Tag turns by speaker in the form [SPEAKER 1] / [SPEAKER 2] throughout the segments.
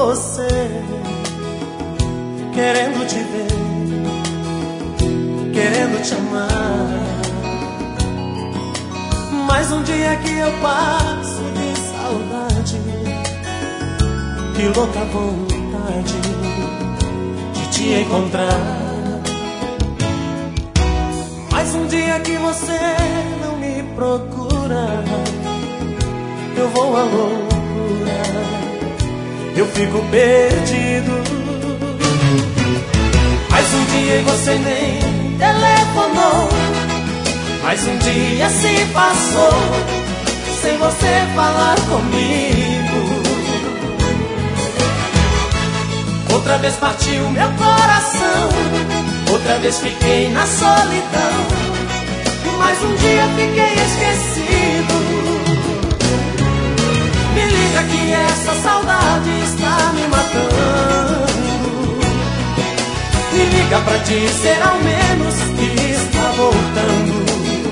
[SPEAKER 1] você, querendo te ver, querendo te amar. Mas um dia que eu passo de saudade, que louca vontade de te encontrar. Mas um dia que você não me procura, eu vou à loucura, eu fico perdido. Mas um dia você nem telefonou, mas um dia se passou sem você falar comigo. Outra vez partiu meu coração, outra vez fiquei na solidão, mas um dia fiquei esquecido. Me liga que essa saudade está me matando. Me liga pra dizer ao menos que está voltando.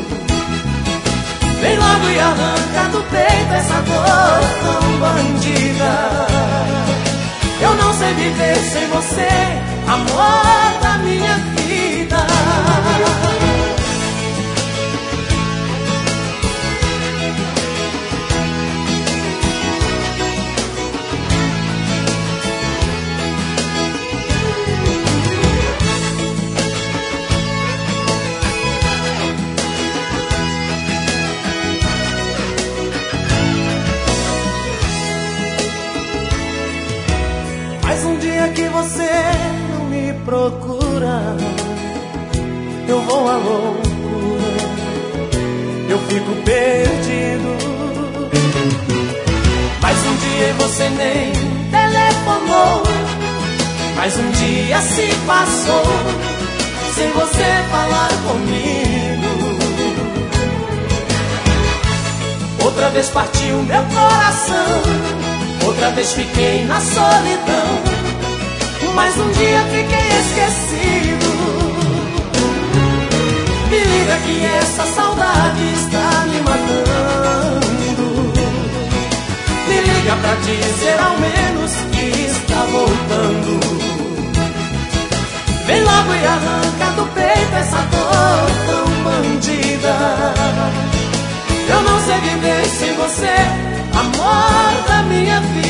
[SPEAKER 1] Vem logo e arranca do peito essa dor tão bandida. Eu não sei viver sem você, amor da minha vida. Mas um dia que você não me procura, eu vou à loucura, eu fico perdido. Mas um dia você nem telefonou, mas um dia se passou sem você falar comigo. Outra vez partiu meu coração, outra vez fiquei na solidão, mas um dia fiquei esquecido. Me liga que essa saudade está me matando. Me liga pra dizer ao menos que está voltando. Vem logo e arranca do peito essa dor tão bandida. Eu não sei viver sem você, amor da minha vida.